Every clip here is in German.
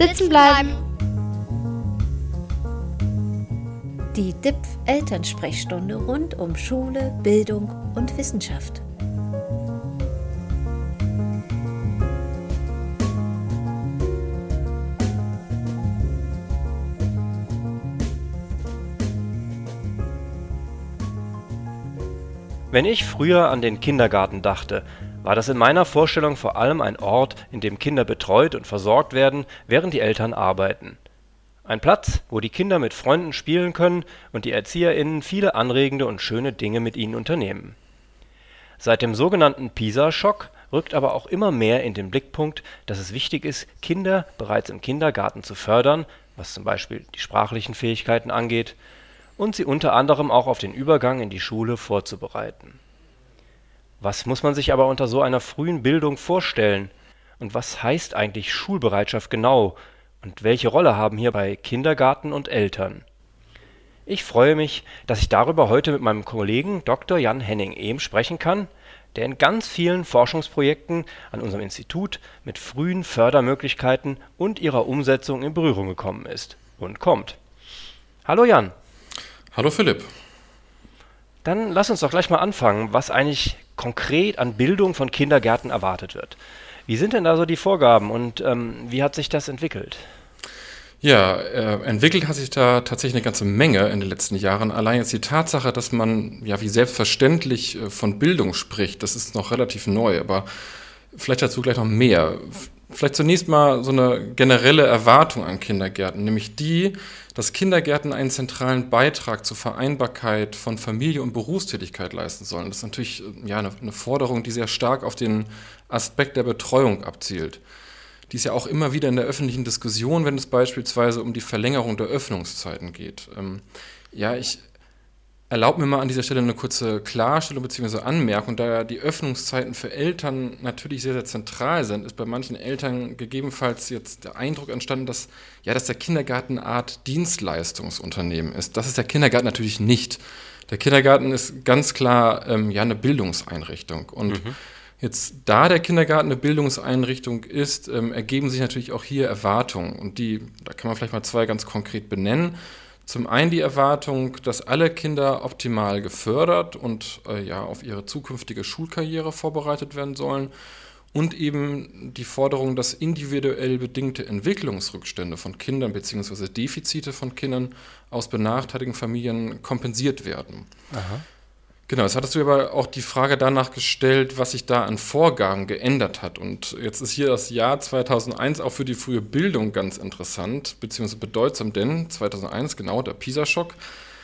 Sitzen bleiben. Die DIPF-Elternsprechstunde rund um Schule, Bildung und Wissenschaft. Wenn ich früher an den Kindergarten dachte, war das in meiner Vorstellung vor allem ein Ort, in dem Kinder betreut und versorgt werden, während die Eltern arbeiten. Ein Platz, wo die Kinder mit Freunden spielen können und die ErzieherInnen viele anregende und schöne Dinge mit ihnen unternehmen. Seit dem sogenannten PISA-Schock rückt aber auch immer mehr in den Blickpunkt, dass es wichtig ist, Kinder bereits im Kindergarten zu fördern, was zum Beispiel die sprachlichen Fähigkeiten angeht, und sie unter anderem auch auf den Übergang in die Schule vorzubereiten. Was muss man sich aber unter so einer frühen Bildung vorstellen? Und was heißt eigentlich Schulbereitschaft genau? Und welche Rolle haben hierbei Kindergarten und Eltern? Ich freue mich, dass ich darüber heute mit meinem Kollegen Dr. Jan Henning-Ehm sprechen kann, der in ganz vielen Forschungsprojekten an unserem Institut mit frühen Fördermöglichkeiten und ihrer Umsetzung in Berührung gekommen ist und kommt. Hallo Jan. Hallo Philipp. Dann lass uns doch gleich mal anfangen, was eigentlich konkret an Bildung von Kindergärten erwartet wird. Wie sind denn da so die Vorgaben und wie hat sich das entwickelt? Ja, entwickelt hat sich da tatsächlich eine ganze Menge in den letzten Jahren. Allein jetzt die Tatsache, dass man ja wie selbstverständlich von Bildung spricht, das ist noch relativ neu, aber vielleicht dazu gleich noch mehr. Vielleicht zunächst mal so eine generelle Erwartung an Kindergärten, nämlich die, dass Kindergärten einen zentralen Beitrag zur Vereinbarkeit von Familie und Berufstätigkeit leisten sollen. Das ist natürlich eine Forderung, die sehr stark auf den Aspekt der Betreuung abzielt. Die ist ja auch immer wieder in der öffentlichen Diskussion, wenn es beispielsweise um die Verlängerung der Öffnungszeiten geht. Ich erlaube mir mal an dieser Stelle eine kurze Klarstellung bzw. Anmerkung, da ja die Öffnungszeiten für Eltern natürlich sehr, sehr zentral sind, ist bei manchen Eltern gegebenenfalls jetzt der Eindruck entstanden, dass der Kindergarten eine Art Dienstleistungsunternehmen ist. Das ist der Kindergarten natürlich nicht. Der Kindergarten ist ganz klar eine Bildungseinrichtung. Und jetzt, da der Kindergarten eine Bildungseinrichtung ist, ergeben sich natürlich auch hier Erwartungen. Und da kann man vielleicht mal zwei ganz konkret benennen. Zum einen die Erwartung, dass alle Kinder optimal gefördert und auf ihre zukünftige Schulkarriere vorbereitet werden sollen und eben die Forderung, dass individuell bedingte Entwicklungsrückstände von Kindern bzw. Defizite von Kindern aus benachteiligten Familien kompensiert werden. Aha. Genau, jetzt hattest du aber auch die Frage danach gestellt, was sich da an Vorgaben geändert hat. Und jetzt ist hier das Jahr 2001 auch für die frühe Bildung ganz interessant, beziehungsweise bedeutsam, denn 2001, genau, der PISA-Schock,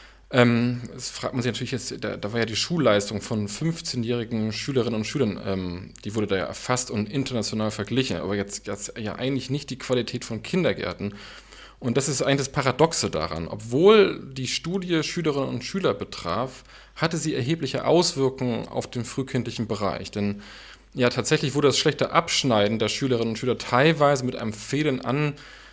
das fragt man sich natürlich jetzt, da war ja die Schulleistung von 15-jährigen Schülerinnen und Schülern, die wurde da ja erfasst und international verglichen, aber jetzt ja eigentlich nicht die Qualität von Kindergärten. Und das ist eigentlich das Paradoxe daran. Obwohl die Studie Schülerinnen und Schüler betraf, hatte sie erhebliche Auswirkungen auf den frühkindlichen Bereich. Denn ja, tatsächlich wurde das schlechte Abschneiden der Schülerinnen und Schüler teilweise mit einem Fehlen an,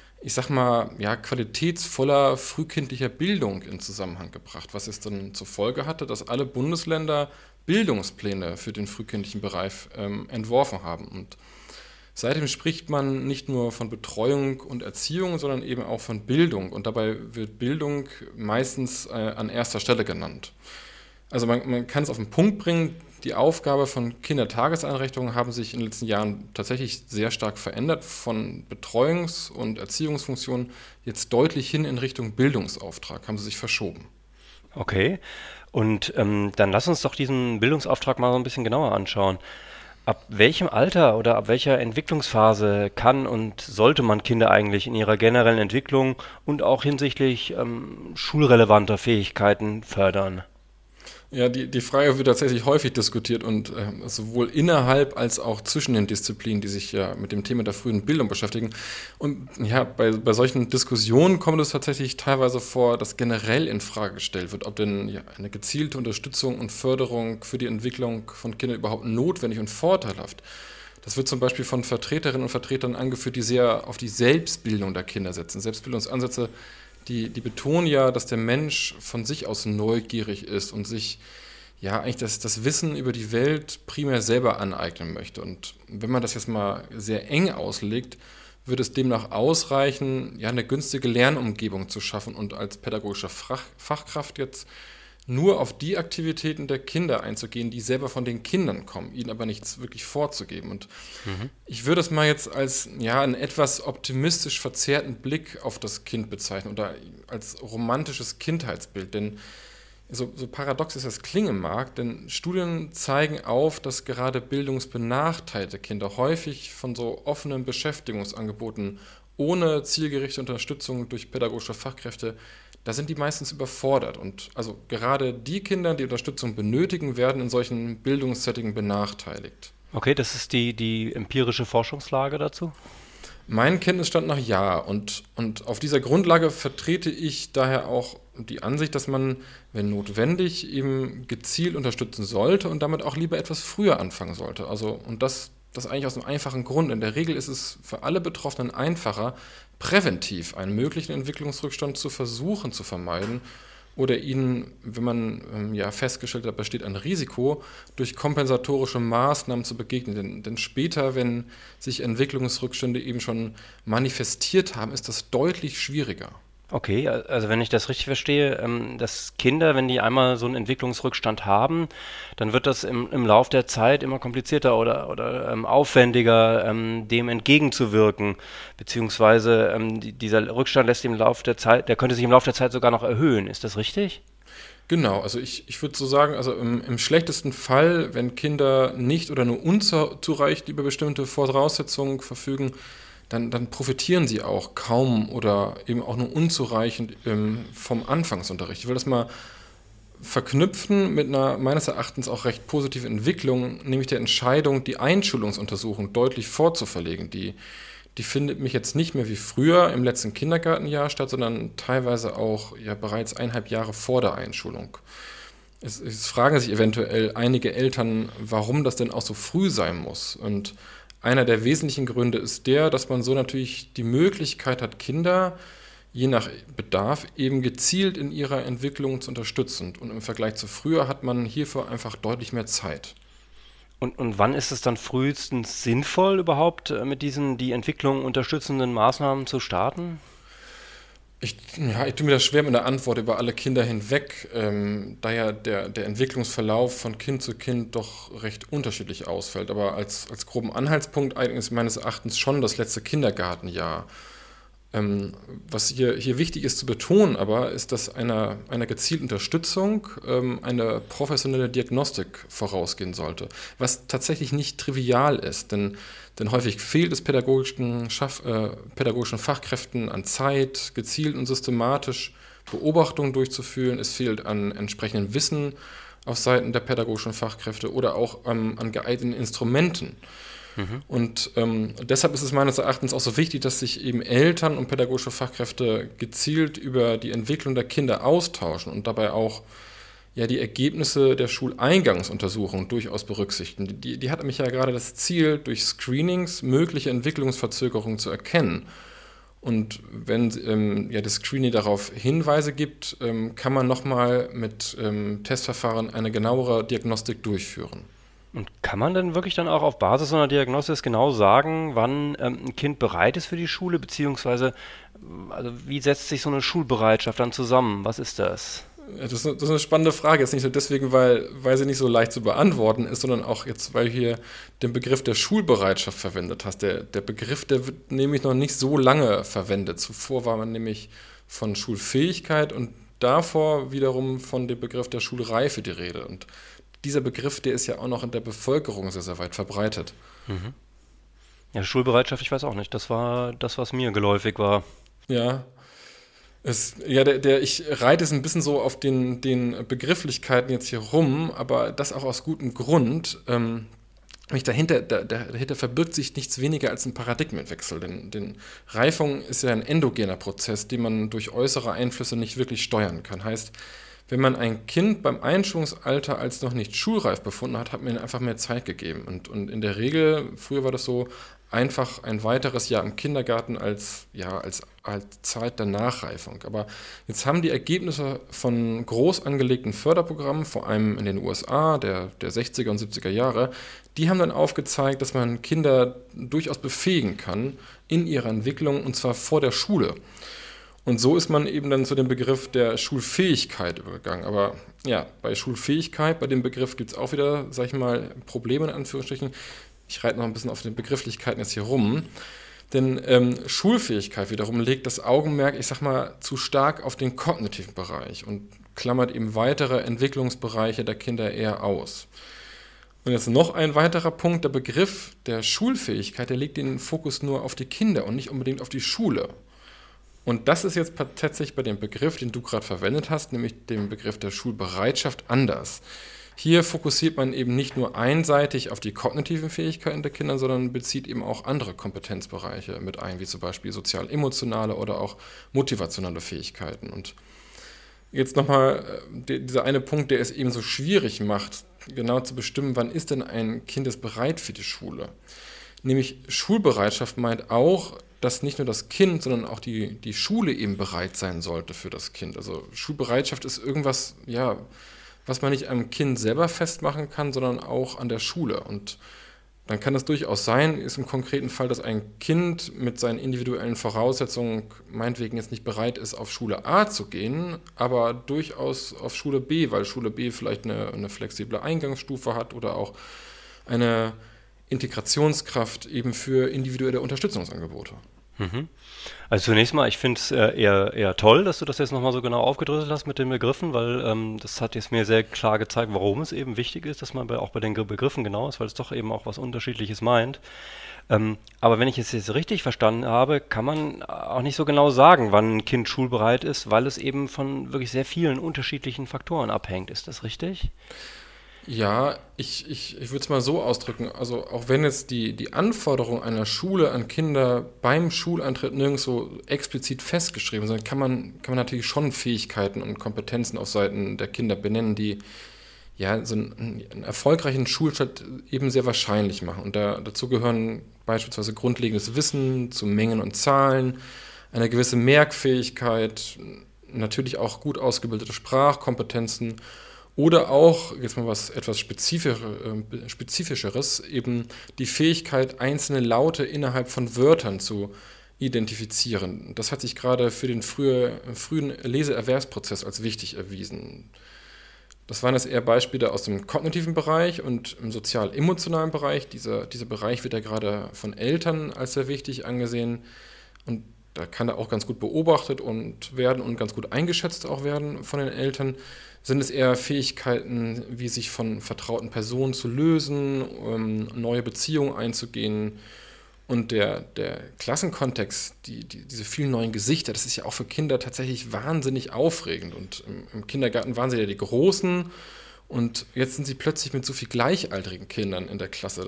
qualitätsvoller frühkindlicher Bildung in Zusammenhang gebracht, was es dann zur Folge hatte, dass alle Bundesländer Bildungspläne für den frühkindlichen Bereich entworfen haben. Und seitdem spricht man nicht nur von Betreuung und Erziehung, sondern eben auch von Bildung. Und dabei wird Bildung meistens an erster Stelle genannt. Also man kann es auf den Punkt bringen, die Aufgabe von Kindertageseinrichtungen haben sich in den letzten Jahren tatsächlich sehr stark verändert, von Betreuungs- und Erziehungsfunktionen jetzt deutlich hin in Richtung Bildungsauftrag, haben sie sich verschoben. Okay, und dann lass uns doch diesen Bildungsauftrag mal so ein bisschen genauer anschauen. Ab welchem Alter oder ab welcher Entwicklungsphase kann und sollte man Kinder eigentlich in ihrer generellen Entwicklung und auch hinsichtlich schulrelevanter Fähigkeiten fördern? Ja, die Frage wird tatsächlich häufig diskutiert und sowohl innerhalb als auch zwischen den Disziplinen, die sich ja mit dem Thema der frühen Bildung beschäftigen. Und ja, bei solchen Diskussionen kommt es tatsächlich teilweise vor, dass generell in Frage gestellt wird, ob denn eine gezielte Unterstützung und Förderung für die Entwicklung von Kindern überhaupt notwendig und vorteilhaft. Das wird zum Beispiel von Vertreterinnen und Vertretern angeführt, die sehr auf die Selbstbildung der Kinder setzen. Selbstbildungsansätze, die betonen ja, dass der Mensch von sich aus neugierig ist und sich eigentlich das Wissen über die Welt primär selber aneignen möchte. Und wenn man das jetzt mal sehr eng auslegt, würde es demnach ausreichen, ja, eine günstige Lernumgebung zu schaffen und als pädagogische Fachkraft jetzt nur auf die Aktivitäten der Kinder einzugehen, die selber von den Kindern kommen, ihnen aber nichts wirklich vorzugeben. Und ich würde es mal jetzt als einen etwas optimistisch verzerrten Blick auf das Kind bezeichnen oder als romantisches Kindheitsbild. Denn so paradox es das klingen mag, denn Studien zeigen auf, dass gerade bildungsbenachteiligte Kinder häufig von so offenen Beschäftigungsangeboten ohne zielgerichtete Unterstützung durch pädagogische Fachkräfte, da sind die meistens überfordert. Und also gerade die Kinder, die Unterstützung benötigen, werden in solchen Bildungssettingen benachteiligt. Okay, das ist die empirische Forschungslage dazu? Mein Kenntnisstand nach ja. Und auf dieser Grundlage vertrete ich daher auch die Ansicht, dass man, wenn notwendig, eben gezielt unterstützen sollte und damit auch lieber etwas früher anfangen sollte. Also, und das eigentlich aus einem einfachen Grund. In der Regel ist es für alle Betroffenen einfacher, präventiv einen möglichen Entwicklungsrückstand zu versuchen zu vermeiden oder ihnen, wenn man festgestellt hat, besteht ein Risiko, durch kompensatorische Maßnahmen zu begegnen. Denn später, wenn sich Entwicklungsrückstände eben schon manifestiert haben, ist das deutlich schwieriger. Okay, also wenn ich das richtig verstehe, dass Kinder, wenn die einmal so einen Entwicklungsrückstand haben, dann wird das im Lauf der Zeit immer komplizierter oder aufwendiger, dem entgegenzuwirken, beziehungsweise dieser Rückstand lässt im Lauf der Zeit, der könnte sich im Lauf der Zeit sogar noch erhöhen. Ist das richtig? Genau, also ich würde so sagen, also im schlechtesten Fall, wenn Kinder nicht oder nur unzureichend über bestimmte Voraussetzungen verfügen, dann profitieren sie auch kaum oder eben auch nur unzureichend vom Anfangsunterricht. Ich will das mal verknüpfen mit einer meines Erachtens auch recht positiven Entwicklung, nämlich der Entscheidung, die Einschulungsuntersuchung deutlich vorzuverlegen. Die findet mich jetzt nicht mehr wie früher im letzten Kindergartenjahr statt, sondern teilweise auch bereits 1,5 Jahre vor der Einschulung. Es fragen sich eventuell einige Eltern, warum das denn auch so früh sein muss. Und einer der wesentlichen Gründe ist dass man so natürlich die Möglichkeit hat, Kinder je nach Bedarf eben gezielt in ihrer Entwicklung zu unterstützen. Und im Vergleich zu früher hat man hierfür einfach deutlich mehr Zeit. Und wann ist es dann frühestens sinnvoll, überhaupt mit diesen die Entwicklung unterstützenden Maßnahmen zu starten? Ich tue mir das schwer mit einer Antwort über alle Kinder hinweg, da ja der Entwicklungsverlauf von Kind zu Kind doch recht unterschiedlich ausfällt. Aber als groben Anhaltspunkt eignet es meines Erachtens schon das letzte Kindergartenjahr. Was hier wichtig ist zu betonen aber, ist, dass einer gezielten Unterstützung eine professionelle Diagnostik vorausgehen sollte, was tatsächlich nicht trivial ist, denn häufig fehlt es pädagogischen Fachkräften an Zeit, gezielt und systematisch Beobachtungen durchzuführen. Es fehlt an entsprechendem Wissen auf Seiten der pädagogischen Fachkräfte oder auch an geeigneten Instrumenten. Und deshalb ist es meines Erachtens auch so wichtig, dass sich eben Eltern und pädagogische Fachkräfte gezielt über die Entwicklung der Kinder austauschen und dabei auch die Ergebnisse der Schuleingangsuntersuchung durchaus berücksichtigen. Die hat nämlich ja gerade das Ziel, durch Screenings mögliche Entwicklungsverzögerungen zu erkennen. Und wenn das Screening darauf Hinweise gibt, kann man nochmal mit Testverfahren eine genauere Diagnostik durchführen. Und kann man denn wirklich dann auch auf Basis so einer Diagnosis genau sagen, wann ein Kind bereit ist für die Schule, beziehungsweise also wie setzt sich so eine Schulbereitschaft dann zusammen? Was ist das? Das ist eine spannende Frage. Jetzt nicht nur deswegen, weil sie nicht so leicht zu beantworten ist, sondern auch jetzt, weil du hier den Begriff der Schulbereitschaft verwendet hast. Der Begriff, der wird nämlich noch nicht so lange verwendet. Zuvor war man nämlich von Schulfähigkeit und davor wiederum von dem Begriff der Schulreife die Rede. Und dieser Begriff, der ist ja auch noch in der Bevölkerung sehr, sehr weit verbreitet. Ja, Schulbereitschaft, ich weiß auch nicht. Das war das, was mir geläufig war. Ja. Ich reite es ein bisschen so auf den Begrifflichkeiten jetzt hier rum, aber das auch aus gutem Grund. Dahinter verbirgt sich nichts weniger als ein Paradigmenwechsel. Denn Reifung ist ja ein endogener Prozess, den man durch äußere Einflüsse nicht wirklich steuern kann. Heißt, wenn man ein Kind beim Einschulungsalter als noch nicht schulreif befunden hat, hat man ihm einfach mehr Zeit gegeben. Und in der Regel, früher war das so, einfach ein weiteres Jahr im Kindergarten als Zeit der Nachreifung. Aber jetzt haben die Ergebnisse von groß angelegten Förderprogrammen, vor allem in den USA der 60er und 70er Jahre, die haben dann aufgezeigt, dass man Kinder durchaus befähigen kann in ihrer Entwicklung, und zwar vor der Schule. Und so ist man eben dann zu dem Begriff der Schulfähigkeit übergegangen. Aber ja, bei Schulfähigkeit, bei dem Begriff gibt es auch wieder, sag ich mal, Probleme in Anführungsstrichen. Ich reite noch ein bisschen auf den Begrifflichkeiten jetzt hier rum. Denn Schulfähigkeit wiederum legt das Augenmerk, ich sag mal, zu stark auf den kognitiven Bereich und klammert eben weitere Entwicklungsbereiche der Kinder eher aus. Und jetzt noch ein weiterer Punkt, der Begriff der Schulfähigkeit, der legt den Fokus nur auf die Kinder und nicht unbedingt auf die Schule. Und das ist jetzt tatsächlich bei dem Begriff, den du gerade verwendet hast, nämlich dem Begriff der Schulbereitschaft, anders. Hier fokussiert man eben nicht nur einseitig auf die kognitiven Fähigkeiten der Kinder, sondern bezieht eben auch andere Kompetenzbereiche mit ein, wie zum Beispiel sozial-emotionale oder auch motivationale Fähigkeiten. Und jetzt nochmal dieser eine Punkt, der es eben so schwierig macht, genau zu bestimmen, wann ist denn ein Kind bereit für die Schule. Nämlich Schulbereitschaft meint auch, dass nicht nur das Kind, sondern auch die Schule eben bereit sein sollte für das Kind. Also Schulbereitschaft ist irgendwas, ja, was man nicht am Kind selber festmachen kann, sondern auch an der Schule. Und dann kann es durchaus sein, ist im konkreten Fall, dass ein Kind mit seinen individuellen Voraussetzungen meinetwegen jetzt nicht bereit ist, auf Schule A zu gehen, aber durchaus auf Schule B, weil Schule B vielleicht eine flexible Eingangsstufe hat oder auch eine Integrationskraft eben für individuelle Unterstützungsangebote. Also zunächst mal, ich finde es eher toll, dass du das jetzt nochmal so genau aufgedröselt hast mit den Begriffen, weil das hat jetzt mir sehr klar gezeigt, warum es eben wichtig ist, dass man auch bei den Begriffen genau ist, weil es doch eben auch was Unterschiedliches meint. Aber wenn ich es jetzt richtig verstanden habe, kann man auch nicht so genau sagen, wann ein Kind schulbereit ist, weil es eben von wirklich sehr vielen unterschiedlichen Faktoren abhängt. Ist das richtig? Ja, ich würde es mal so ausdrücken. Also auch wenn jetzt die Anforderungen einer Schule an Kinder beim Schuleintritt nirgendwo explizit festgeschrieben sind, kann man natürlich schon Fähigkeiten und Kompetenzen auf Seiten der Kinder benennen, die ja so einen erfolgreichen Schulstart eben sehr wahrscheinlich machen. Und dazu gehören beispielsweise grundlegendes Wissen zu Mengen und Zahlen, eine gewisse Merkfähigkeit, natürlich auch gut ausgebildete Sprachkompetenzen. Oder auch, jetzt mal was etwas Spezifischeres, eben die Fähigkeit, einzelne Laute innerhalb von Wörtern zu identifizieren. Das hat sich gerade für den frühen Leseerwerbsprozess als wichtig erwiesen. Das waren jetzt eher Beispiele aus dem kognitiven Bereich und im sozial-emotionalen Bereich. Dieser Bereich wird ja gerade von Eltern als sehr wichtig angesehen und da kann er auch ganz gut beobachtet und werden und ganz gut eingeschätzt auch werden von den Eltern. Sind es eher Fähigkeiten, wie sich von vertrauten Personen zu lösen, neue Beziehungen einzugehen. Und der Klassenkontext, diese vielen neuen Gesichter, das ist ja auch für Kinder tatsächlich wahnsinnig aufregend. Und im Kindergarten waren sie ja die Großen und jetzt sind sie plötzlich mit so viel gleichaltrigen Kindern in der Klasse.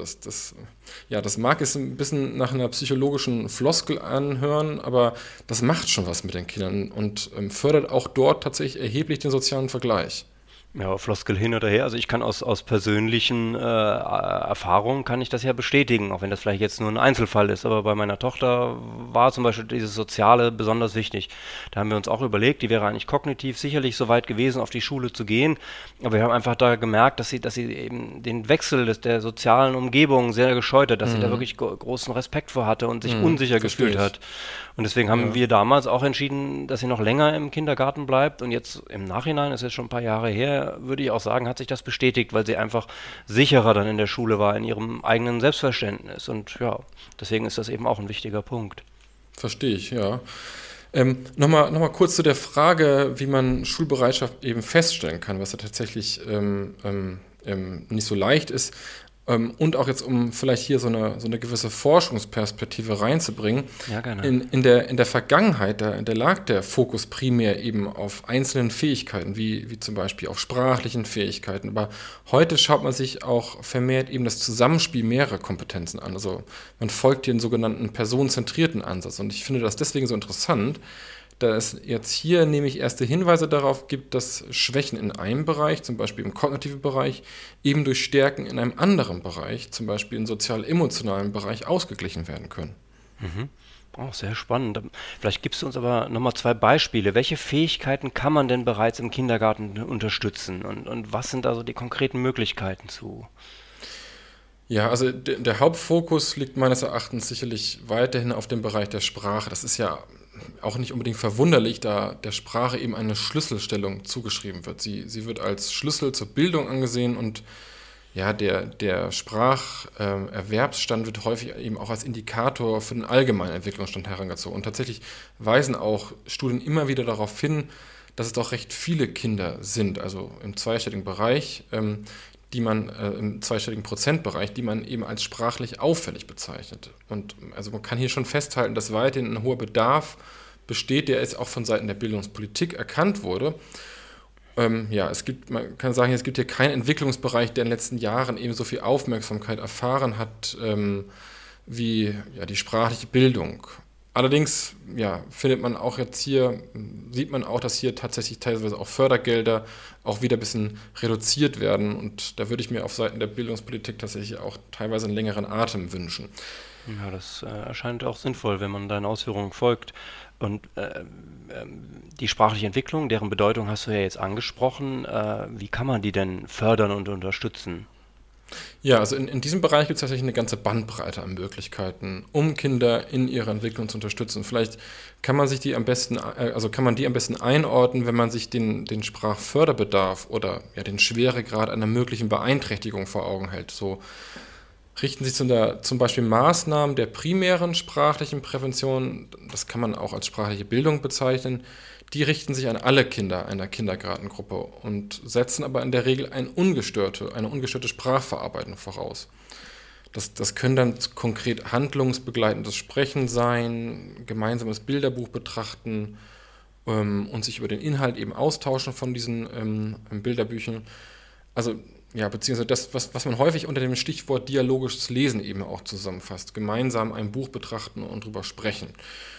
Das mag es ein bisschen nach einer psychologischen Floskel anhören, aber das macht schon was mit den Kindern und fördert auch dort tatsächlich erheblich den sozialen Vergleich. Ja, Floskel hin oder her. Also ich kann aus persönlichen Erfahrungen kann ich das ja bestätigen, auch wenn das vielleicht jetzt nur ein Einzelfall ist. Aber bei meiner Tochter war zum Beispiel dieses Soziale besonders wichtig. Da haben wir uns auch überlegt, die wäre eigentlich kognitiv sicherlich so weit gewesen, auf die Schule zu gehen. Aber wir haben einfach da gemerkt, dass sie eben den Wechsel der sozialen Umgebung sehr gescheut hat, dass sie da wirklich großen Respekt vor hatte und sich unsicher gefühlt hat. Und deswegen haben wir damals auch entschieden, dass sie noch länger im Kindergarten bleibt. Und jetzt im Nachhinein, ist jetzt schon ein paar Jahre her, würde ich auch sagen, hat sich das bestätigt, weil sie einfach sicherer dann in der Schule war, in ihrem eigenen Selbstverständnis. Und ja, deswegen ist das eben auch ein wichtiger Punkt. Verstehe ich, ja. Nochmal kurz zu der Frage, wie man Schulbereitschaft eben feststellen kann, was ja tatsächlich nicht so leicht ist. Und auch jetzt, um vielleicht hier so eine gewisse Forschungsperspektive reinzubringen. Ja, gerne. In der Vergangenheit, da lag der Fokus primär eben auf einzelnen Fähigkeiten, wie zum Beispiel auf sprachlichen Fähigkeiten. Aber heute schaut man sich auch vermehrt eben das Zusammenspiel mehrerer Kompetenzen an. Also man folgt den sogenannten personenzentrierten Ansatz. Und ich finde das deswegen so interessant, da es jetzt hier nämlich erste Hinweise darauf gibt, dass Schwächen in einem Bereich, zum Beispiel im kognitiven Bereich, eben durch Stärken in einem anderen Bereich, zum Beispiel im sozial-emotionalen Bereich, ausgeglichen werden können. Auch sehr spannend. Vielleicht gibst du uns aber nochmal 2 Beispiele. Welche Fähigkeiten kann man denn bereits im Kindergarten unterstützen? Und was sind da so die konkreten Möglichkeiten zu? Ja, also der Hauptfokus liegt meines Erachtens sicherlich weiterhin auf dem Bereich der Sprache. Das ist ja auch nicht unbedingt verwunderlich, da der Sprache eben eine Schlüsselstellung zugeschrieben wird. Sie wird als Schlüssel zur Bildung angesehen und ja, der Spracherwerbsstand wird häufig eben auch als Indikator für den allgemeinen Entwicklungsstand herangezogen. Und tatsächlich weisen auch Studien immer wieder darauf hin, dass es doch recht viele Kinder sind, also im zweistelligen Bereich, im zweistelligen Prozentbereich, die man eben als sprachlich auffällig bezeichnet. Und also man kann hier schon festhalten, dass weiterhin ein hoher Bedarf besteht, der jetzt auch von Seiten der Bildungspolitik erkannt wurde. Man kann sagen, es gibt hier keinen Entwicklungsbereich, der in den letzten Jahren eben so viel Aufmerksamkeit erfahren hat, wie ja, die sprachliche Bildung. Allerdings sieht man auch, dass hier tatsächlich teilweise auch Fördergelder auch wieder ein bisschen reduziert werden. Und da würde ich mir auf Seiten der Bildungspolitik tatsächlich auch teilweise einen längeren Atem wünschen. Ja, das erscheint auch sinnvoll, wenn man deinen Ausführungen folgt. Und die sprachliche Entwicklung, deren Bedeutung hast du ja jetzt angesprochen. Wie kann man die denn fördern und unterstützen? Ja, also in diesem Bereich gibt es tatsächlich eine ganze Bandbreite an Möglichkeiten, um Kinder in ihrer Entwicklung zu unterstützen. Vielleicht kann man die am besten einordnen, wenn man sich den Sprachförderbedarf oder ja, den Schweregrad einer möglichen Beeinträchtigung vor Augen hält. So richten sich zum Beispiel Maßnahmen der primären sprachlichen Prävention, das kann man auch als sprachliche Bildung bezeichnen, die richten sich an alle Kinder einer Kindergartengruppe und setzen aber in der Regel eine ungestörte Sprachverarbeitung voraus. Das können dann konkret handlungsbegleitendes Sprechen sein, gemeinsames Bilderbuch betrachten und sich über den Inhalt eben austauschen von diesen Bilderbüchern. Also ja, beziehungsweise das, was man häufig unter dem Stichwort dialogisches Lesen eben auch zusammenfasst. Gemeinsam ein Buch betrachten und drüber sprechen.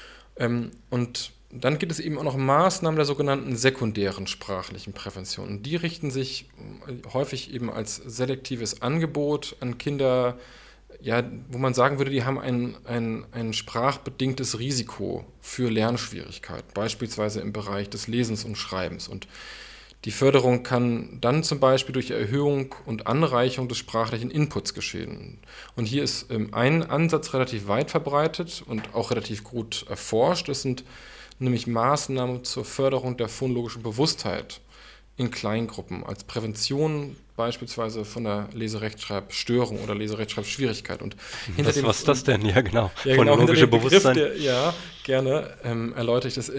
Und dann gibt es eben auch noch Maßnahmen der sogenannten sekundären sprachlichen Prävention. Und die richten sich häufig eben als selektives Angebot an Kinder, ja, wo man sagen würde, die haben ein sprachbedingtes Risiko für Lernschwierigkeiten, beispielsweise im Bereich des Lesens und Schreibens. Und die Förderung kann dann zum Beispiel durch Erhöhung und Anreicherung des sprachlichen Inputs geschehen. Und hier ist ein Ansatz relativ weit verbreitet und auch relativ gut erforscht. Das sind nämlich Maßnahmen zur Förderung der phonologischen Bewusstheit in Kleingruppen als Prävention beispielsweise von der Leserechtschreibstörung oder Leserechtschreibschwierigkeit. Und was ist das denn? Ja, genau. Phonologische Bewusstsein. Gerne erläutere ich das.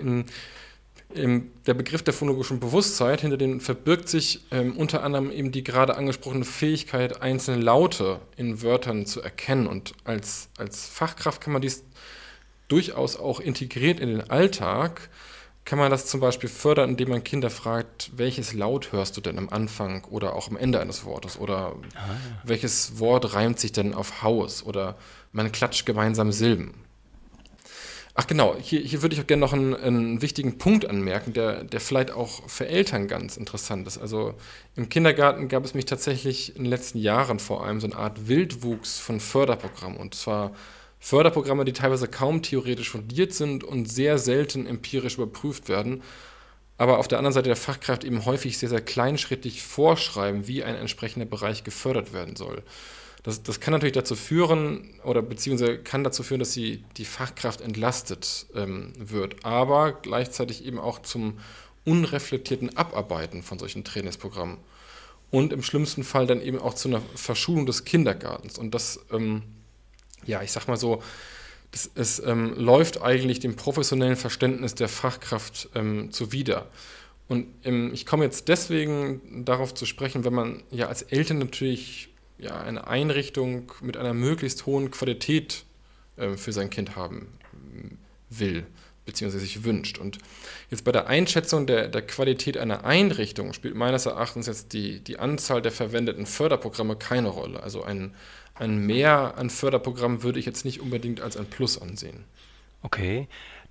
Der Begriff der phonologischen Bewusstheit, hinter dem verbirgt sich unter anderem eben die gerade angesprochene Fähigkeit, einzelne Laute in Wörtern zu erkennen. Und als Fachkraft kann man dies durchaus auch integriert in den Alltag, kann man das zum Beispiel fördern, indem man Kinder fragt, welches Laut hörst du denn am Anfang oder auch am Ende eines Wortes? Oder welches Wort reimt sich denn auf Haus? Oder man klatscht gemeinsam Silben. Ach genau, hier würde ich auch gerne noch einen wichtigen Punkt anmerken, der vielleicht auch für Eltern ganz interessant ist. Also im Kindergarten gab es mich tatsächlich in den letzten Jahren vor allem so eine Art Wildwuchs von Förderprogrammen. Und zwar Förderprogramme, die teilweise kaum theoretisch fundiert sind und sehr selten empirisch überprüft werden, aber auf der anderen Seite der Fachkraft eben häufig sehr, sehr kleinschrittig vorschreiben, wie ein entsprechender Bereich gefördert werden soll. Das kann natürlich dazu führen, beziehungsweise kann dazu führen, dass die Fachkraft entlastet wird, aber gleichzeitig eben auch zum unreflektierten Abarbeiten von solchen Trainingsprogrammen und im schlimmsten Fall dann eben auch zu einer Verschulung des Kindergartens. Und das ich sag mal so, es läuft eigentlich dem professionellen Verständnis der Fachkraft zuwider. Und ich komme jetzt deswegen darauf zu sprechen, wenn man ja als Eltern natürlich eine Einrichtung mit einer möglichst hohen Qualität für sein Kind haben will, beziehungsweise sich wünscht. Und jetzt bei der Einschätzung der Qualität einer Einrichtung spielt meines Erachtens jetzt die Anzahl der verwendeten Förderprogramme keine Rolle. Also ein Mehr an Förderprogrammen würde ich jetzt nicht unbedingt als ein Plus ansehen. Okay,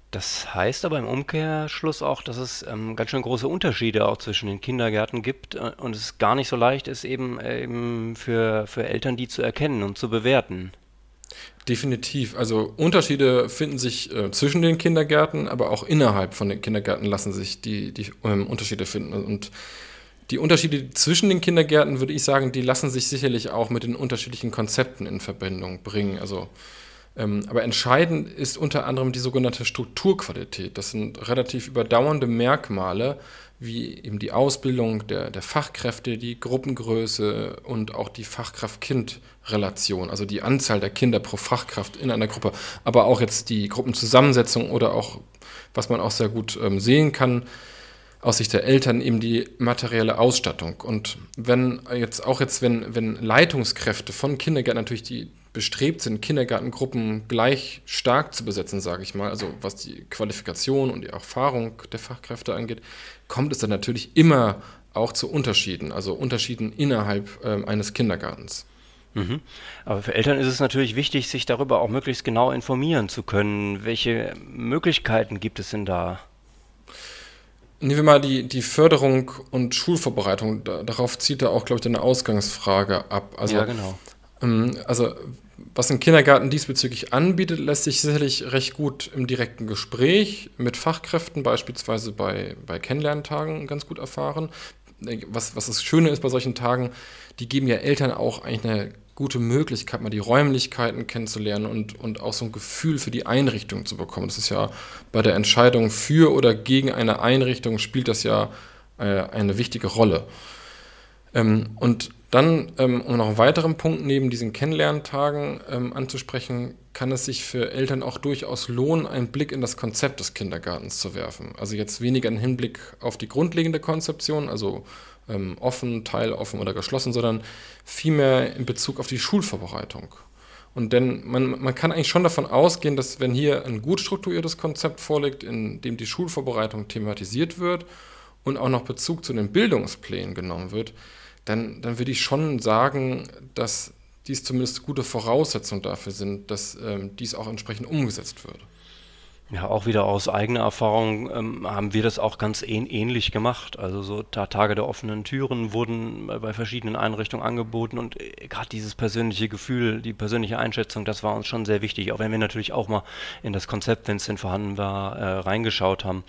Das heißt aber im Umkehrschluss auch, dass es ganz schön große Unterschiede auch zwischen den Kindergärten gibt und es gar nicht so leicht ist, eben für Eltern die zu erkennen und zu bewerten. Definitiv. Also Unterschiede finden sich zwischen den Kindergärten, aber auch innerhalb von den Kindergärten lassen sich die Unterschiede finden. Und die Unterschiede zwischen den Kindergärten, würde ich sagen, die lassen sich sicherlich auch mit den unterschiedlichen Konzepten in Verbindung bringen. Aber entscheidend ist unter anderem die sogenannte Strukturqualität. Das sind relativ überdauernde Merkmale, wie eben die Ausbildung der Fachkräfte, die Gruppengröße und auch die Fachkraft-Kind-Relation, also die Anzahl der Kinder pro Fachkraft in einer Gruppe, aber auch jetzt die Gruppenzusammensetzung oder auch, was man auch sehr gut sehen kann, aus Sicht der Eltern eben die materielle Ausstattung. Und wenn Leitungskräfte von Kindergärten natürlich die bestrebt sind, Kindergartengruppen gleich stark zu besetzen, sage ich mal, also was die Qualifikation und die Erfahrung der Fachkräfte angeht, kommt es dann natürlich immer auch zu Unterschieden, also Unterschieden innerhalb eines Kindergartens. Mhm. Aber für Eltern ist es natürlich wichtig, sich darüber auch möglichst genau informieren zu können. Welche Möglichkeiten gibt es denn da? Nehmen wir mal die Förderung und Schulvorbereitung. Darauf zielt da auch, glaube ich, deine Ausgangsfrage ab. Ja, genau. Also was ein Kindergarten diesbezüglich anbietet, lässt sich sicherlich recht gut im direkten Gespräch mit Fachkräften, beispielsweise bei Kennenlerntagen, ganz gut erfahren. Was das Schöne ist bei solchen Tagen, die geben ja Eltern auch eigentlich eine gute Möglichkeit, mal die Räumlichkeiten kennenzulernen und auch so ein Gefühl für die Einrichtung zu bekommen. Das ist ja bei der Entscheidung für oder gegen eine Einrichtung spielt das ja eine wichtige Rolle. Und dann, um noch einen weiteren Punkt neben diesen Kennenlerntagen anzusprechen, kann es sich für Eltern auch durchaus lohnen, einen Blick in das Konzept des Kindergartens zu werfen. Also jetzt weniger im Hinblick auf die grundlegende Konzeption, also offen, teiloffen oder geschlossen, sondern vielmehr in Bezug auf die Schulvorbereitung. Und denn man kann eigentlich schon davon ausgehen, dass wenn hier ein gut strukturiertes Konzept vorliegt, in dem die Schulvorbereitung thematisiert wird und auch noch Bezug zu den Bildungsplänen genommen wird, dann würde ich schon sagen, dass dies zumindest gute Voraussetzungen dafür sind, dass dies auch entsprechend umgesetzt wird. Ja, auch wieder aus eigener Erfahrung haben wir das auch ganz ähnlich gemacht. Also so Tage der offenen Türen wurden bei verschiedenen Einrichtungen angeboten und gerade dieses persönliche Gefühl, die persönliche Einschätzung, das war uns schon sehr wichtig, auch wenn wir natürlich auch mal in das Konzept, wenn es denn vorhanden war, reingeschaut haben.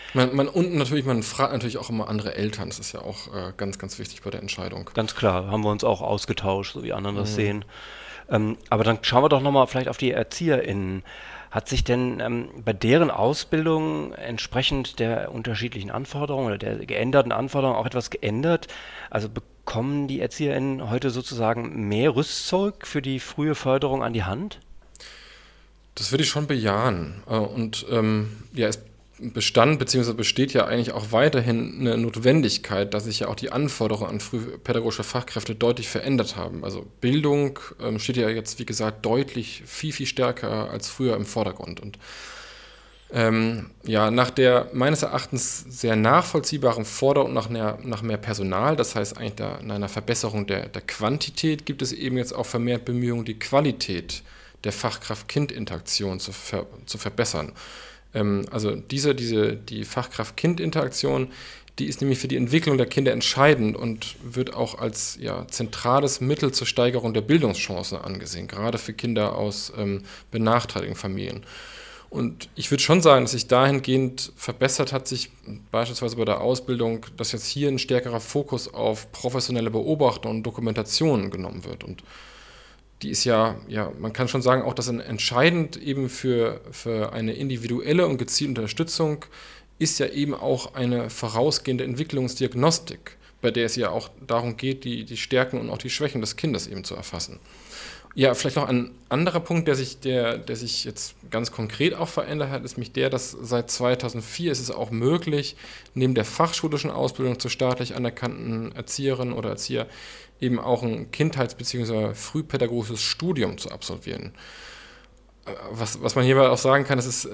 Man fragt natürlich auch immer andere Eltern, das ist ja auch ganz, ganz wichtig bei der Entscheidung. Ganz klar, haben wir uns auch ausgetauscht, so wie anderen das sehen. Aber dann schauen wir doch nochmal vielleicht auf die ErzieherInnen. Hat sich denn bei deren Ausbildung entsprechend der unterschiedlichen Anforderungen oder der geänderten Anforderungen auch etwas geändert? Also bekommen die ErzieherInnen heute sozusagen mehr Rüstzeug für die frühe Förderung an die Hand? Das würde ich schon bejahen. Es bestand bzw. besteht ja eigentlich auch weiterhin eine Notwendigkeit, dass sich ja auch die Anforderungen an frühpädagogische Fachkräfte deutlich verändert haben. Also Bildung steht ja jetzt, wie gesagt, deutlich viel, viel stärker als früher im Vordergrund. Und nach der meines Erachtens sehr nachvollziehbaren Forderung nach mehr Personal, das heißt eigentlich nach einer Verbesserung der Quantität, gibt es eben jetzt auch vermehrt Bemühungen, die Qualität der Fachkraft-Kind-Interaktion zu verbessern. Die Fachkraft-Kind-Interaktion, die ist nämlich für die Entwicklung der Kinder entscheidend und wird auch als zentrales Mittel zur Steigerung der Bildungschancen angesehen, gerade für Kinder aus benachteiligten Familien. Und ich würde schon sagen, dass sich dahingehend verbessert hat, sich beispielsweise bei der Ausbildung, dass jetzt hier ein stärkerer Fokus auf professionelle Beobachtung und Dokumentation genommen wird. Und die ist man kann schon sagen, auch das entscheidend eben für eine individuelle und gezielte Unterstützung ist ja eben auch eine vorausgehende Entwicklungsdiagnostik, bei der es ja auch darum geht, die Stärken und auch die Schwächen des Kindes eben zu erfassen. Ja, vielleicht noch ein anderer Punkt, der sich jetzt ganz konkret auch verändert hat, ist dass seit 2004 ist es auch möglich, neben der fachschulischen Ausbildung zur staatlich anerkannten Erzieherin oder Erzieher eben auch ein Kindheits- bzw. frühpädagogisches Studium zu absolvieren. Was man hierbei auch sagen kann, es ist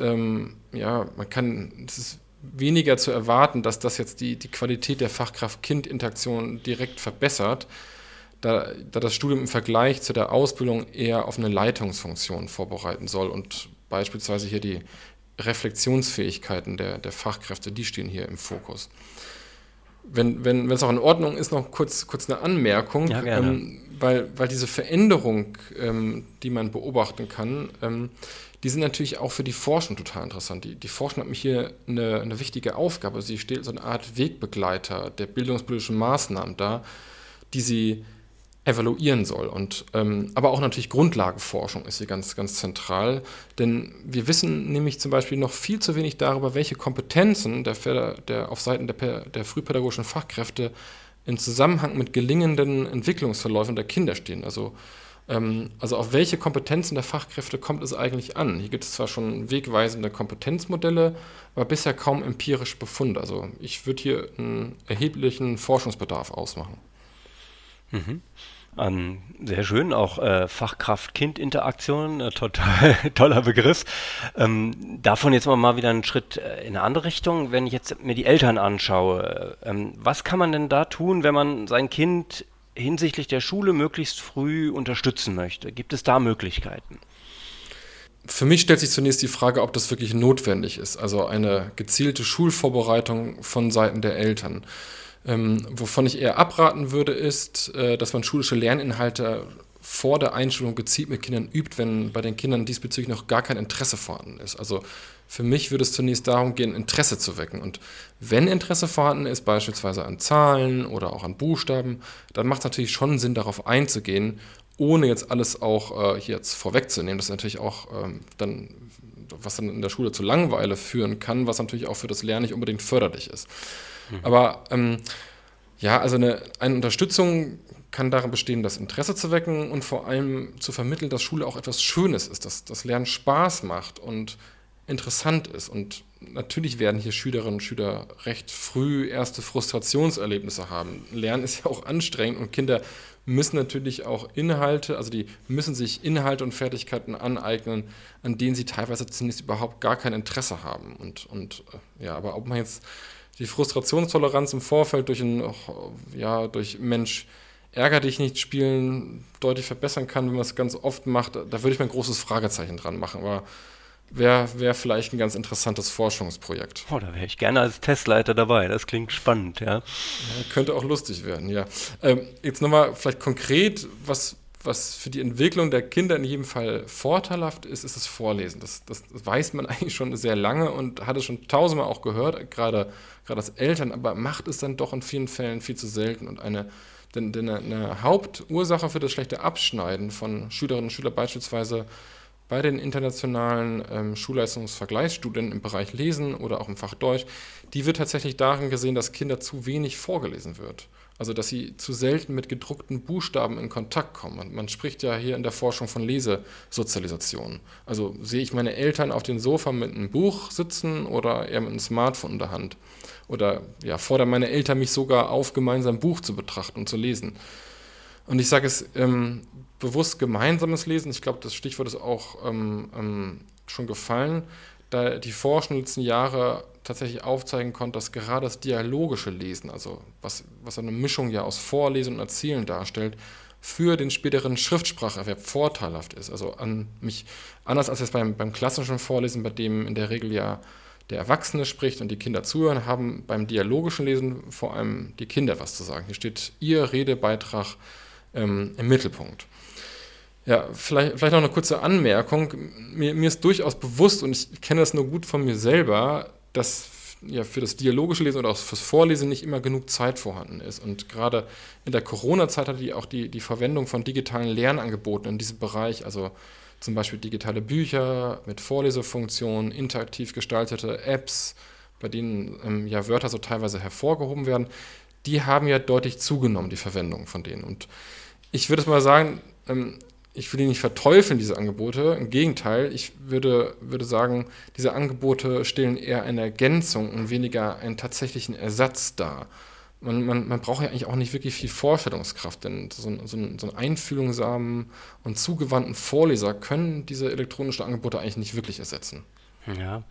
weniger zu erwarten, dass das jetzt die Qualität der Fachkraft-Kind-Interaktion direkt verbessert, da das Studium im Vergleich zu der Ausbildung eher auf eine Leitungsfunktion vorbereiten soll und beispielsweise hier die Reflexionsfähigkeiten der Fachkräfte, die stehen hier im Fokus. Wenn es auch in Ordnung ist, noch kurz eine Anmerkung, Ja, gerne. weil diese Veränderung, die man beobachten kann, die sind natürlich auch für die Forschung total interessant. Die Forschung hat mich hier eine wichtige Aufgabe. Sie stellt so eine Art Wegbegleiter der bildungspolitischen Maßnahmen dar, die sie evaluieren soll. Aber auch natürlich Grundlagenforschung ist hier ganz, ganz zentral, denn wir wissen nämlich zum Beispiel noch viel zu wenig darüber, welche Kompetenzen der auf Seiten der frühpädagogischen Fachkräfte im Zusammenhang mit gelingenden Entwicklungsverläufen der Kinder stehen. Also auf welche Kompetenzen der Fachkräfte kommt es eigentlich an? Hier gibt es zwar schon wegweisende Kompetenzmodelle, aber bisher kaum empirische Befunde. Also ich würde hier einen erheblichen Forschungsbedarf ausmachen. Sehr schön, auch Fachkraft-Kind-Interaktion, total toller Begriff. Davon jetzt mal wieder einen Schritt in eine andere Richtung. Wenn ich jetzt mir die Eltern anschaue, was kann man denn da tun, wenn man sein Kind hinsichtlich der Schule möglichst früh unterstützen möchte? Gibt es da Möglichkeiten? Für mich stellt sich zunächst die Frage, ob das wirklich notwendig ist. Also eine gezielte Schulvorbereitung von Seiten der Eltern. Wovon ich eher abraten würde, ist, dass man schulische Lerninhalte vor der Einschulung gezielt mit Kindern übt, wenn bei den Kindern diesbezüglich noch gar kein Interesse vorhanden ist. Also für mich würde es zunächst darum gehen, Interesse zu wecken. Und wenn Interesse vorhanden ist, beispielsweise an Zahlen oder auch an Buchstaben, dann macht es natürlich schon Sinn, darauf einzugehen, ohne jetzt alles auch hier jetzt vorwegzunehmen. Das ist natürlich auch was dann in der Schule zu Langeweile führen kann, was natürlich auch für das Lernen nicht unbedingt förderlich ist. Aber also eine Unterstützung kann darin bestehen, das Interesse zu wecken und vor allem zu vermitteln, dass Schule auch etwas Schönes ist, dass das Lernen Spaß macht und interessant ist. Und natürlich werden hier Schülerinnen und Schüler recht früh erste Frustrationserlebnisse haben. Lernen ist ja auch anstrengend und Kinder müssen natürlich auch die müssen sich Inhalte und Fertigkeiten aneignen, an denen sie teilweise zunächst überhaupt gar kein Interesse haben. Aber ob man jetzt die Frustrationstoleranz im Vorfeld durch Mensch, ärger dich nicht spielen deutlich verbessern kann, wenn man es ganz oft macht, da würde ich mir ein großes Fragezeichen dran machen. Aber wäre vielleicht ein ganz interessantes Forschungsprojekt. Oh, da wäre ich gerne als Testleiter dabei. Das klingt spannend, ja. Ja, könnte auch lustig werden, ja. Jetzt nochmal vielleicht konkret, was für die Entwicklung der Kinder in jedem Fall vorteilhaft ist das Vorlesen. Das weiß man eigentlich schon sehr lange und hat es schon tausendmal auch gehört, gerade als Eltern, aber macht es dann doch in vielen Fällen viel zu selten. Und eine Hauptursache für das schlechte Abschneiden von Schülerinnen und Schülern beispielsweise bei den internationalen Schulleistungsvergleichsstudien im Bereich Lesen oder auch im Fach Deutsch, die wird tatsächlich darin gesehen, dass Kinder zu wenig vorgelesen wird. Also dass sie zu selten mit gedruckten Buchstaben in Kontakt kommen. Man spricht ja hier in der Forschung von Lesesozialisation. Also sehe ich meine Eltern auf dem Sofa mit einem Buch sitzen oder eher mit einem Smartphone in der Hand? Oder fordern meine Eltern mich sogar auf, gemeinsam ein Buch zu betrachten und zu lesen? Und ich sage es bewusst gemeinsames Lesen. Ich glaube, das Stichwort ist auch schon gefallen, da die Forschung in den letzten Jahren tatsächlich aufzeigen konnte, dass gerade das dialogische Lesen, also was eine Mischung ja aus Vorlesen und Erzählen darstellt, für den späteren Schriftspracherwerb vorteilhaft ist. Also anders als jetzt beim klassischen Vorlesen, bei dem in der Regel ja der Erwachsene spricht und die Kinder zuhören, haben beim dialogischen Lesen vor allem die Kinder was zu sagen. Hier steht ihr Redebeitrag im Mittelpunkt. Ja, vielleicht noch eine kurze Anmerkung. Mir ist durchaus bewusst, und ich kenne das nur gut von mir selber, dass für das dialogische Lesen oder auch fürs Vorlesen nicht immer genug Zeit vorhanden ist. Und gerade in der Corona-Zeit hat auch die Verwendung von digitalen Lernangeboten in diesem Bereich, also zum Beispiel digitale Bücher mit Vorlesefunktionen, interaktiv gestaltete Apps, bei denen Wörter so teilweise hervorgehoben werden, die haben ja deutlich zugenommen, die Verwendung von denen. Und ich würde es mal sagen, ich will die nicht verteufeln, diese Angebote. Im Gegenteil, ich würde sagen, diese Angebote stellen eher eine Ergänzung und weniger einen tatsächlichen Ersatz dar. Man braucht ja eigentlich auch nicht wirklich viel Vorstellungskraft, denn so einen einfühlungssamen und zugewandten Vorleser können diese elektronischen Angebote eigentlich nicht wirklich ersetzen. Ja,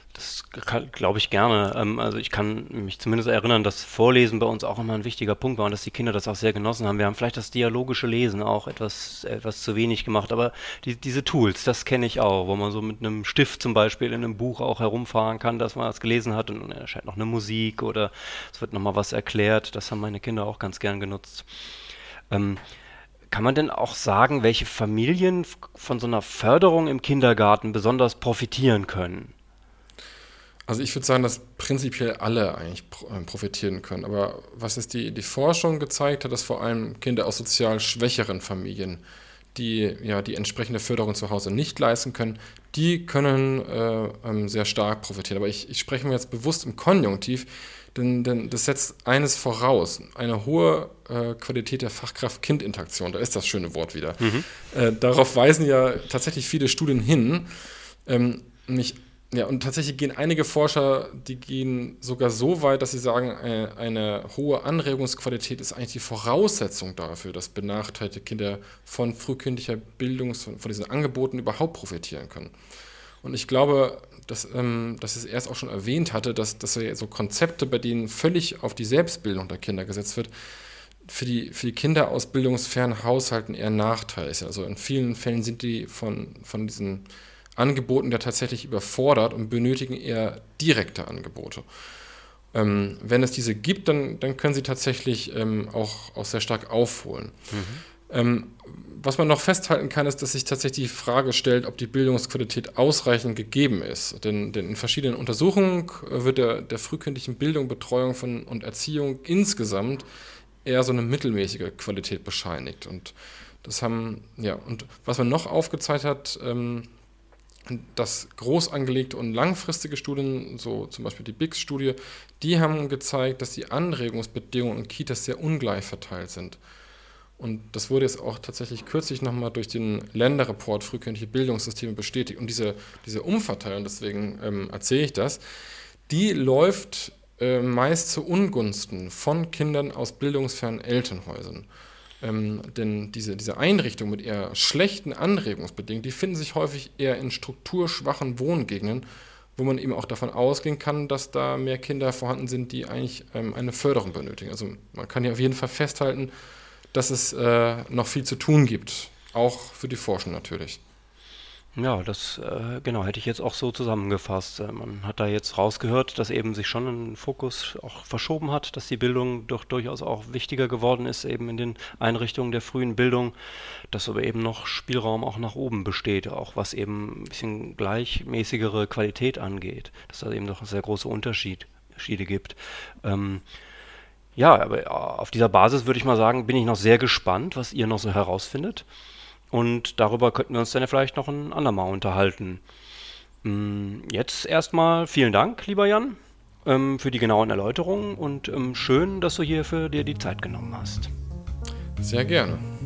Das glaube ich gerne. Also ich kann mich zumindest erinnern, dass Vorlesen bei uns auch immer ein wichtiger Punkt war und dass die Kinder das auch sehr genossen haben. Wir haben vielleicht das dialogische Lesen auch etwas zu wenig gemacht, aber diese Tools, das kenne ich auch, wo man so mit einem Stift zum Beispiel in einem Buch auch herumfahren kann, dass man das gelesen hat und dann erscheint noch eine Musik oder es wird nochmal was erklärt. Das haben meine Kinder auch ganz gern genutzt. Ähm, Kann man denn auch sagen, welche Familien von so einer Förderung im Kindergarten besonders profitieren können? Also ich würde sagen, dass prinzipiell alle eigentlich profitieren können. Aber was jetzt die Forschung gezeigt hat, dass vor allem Kinder aus sozial schwächeren Familien, die ja die entsprechende Förderung zu Hause nicht leisten können, die können sehr stark profitieren. Aber ich spreche mir jetzt bewusst im Konjunktiv, denn das setzt eines voraus, eine hohe Qualität der Fachkraft-Kind-Interaktion. Da ist das schöne Wort wieder. Darauf weisen ja tatsächlich viele Studien hin. Nicht Ja, und tatsächlich gehen einige Forscher, die gehen sogar so weit, dass sie sagen, eine hohe Anregungsqualität ist eigentlich die Voraussetzung dafür, dass benachteiligte Kinder von frühkindlicher Bildung, von diesen Angeboten überhaupt profitieren können. Und ich glaube, dass ich es erst auch schon erwähnt hatte, dass so Konzepte, bei denen völlig auf die Selbstbildung der Kinder gesetzt wird, für die Kinder aus bildungsfernen Haushalten eher nachteilig sind. Also in vielen Fällen sind die von diesen Angeboten ja tatsächlich überfordert und benötigen eher direkte Angebote. Wenn es diese gibt, dann können sie tatsächlich auch sehr stark aufholen. Was man noch festhalten kann, ist, dass sich tatsächlich die Frage stellt, ob die Bildungsqualität ausreichend gegeben ist. Denn in verschiedenen Untersuchungen wird der frühkindlichen Bildung, Betreuung und Erziehung insgesamt eher so eine mittelmäßige Qualität bescheinigt. Und und was man noch aufgezeigt hat, dass groß angelegte und langfristige Studien, so zum Beispiel die BICS-Studie, die haben gezeigt, dass die Anregungsbedingungen in Kitas sehr ungleich verteilt sind. Und das wurde jetzt auch tatsächlich kürzlich nochmal durch den Länderreport frühkindliche Bildungssysteme bestätigt. Und diese Umverteilung, deswegen erzähle ich das, die läuft meist zu Ungunsten von Kindern aus bildungsfernen Elternhäusern. Denn diese Einrichtungen mit eher schlechten Anregungsbedingungen, die finden sich häufig eher in strukturschwachen Wohngegenden, wo man eben auch davon ausgehen kann, dass da mehr Kinder vorhanden sind, die eigentlich eine Förderung benötigen. Also man kann ja auf jeden Fall festhalten, dass es noch viel zu tun gibt, auch für die Forschung natürlich. Ja, das genau, hätte ich jetzt auch so zusammengefasst. Man hat da jetzt rausgehört, dass eben sich schon ein Fokus auch verschoben hat, dass die Bildung doch durchaus auch wichtiger geworden ist, eben in den Einrichtungen der frühen Bildung, dass aber eben noch Spielraum auch nach oben besteht, auch was eben ein bisschen gleichmäßigere Qualität angeht, dass da eben doch sehr große Unterschiede gibt. Ja, aber auf dieser Basis würde ich mal sagen, bin ich noch sehr gespannt, was ihr noch so herausfindet. Und darüber könnten wir uns dann ja vielleicht noch ein andermal unterhalten. Jetzt erstmal vielen Dank, lieber Jan, für die genauen Erläuterungen und schön, dass du hier für dir die Zeit genommen hast. Sehr gerne.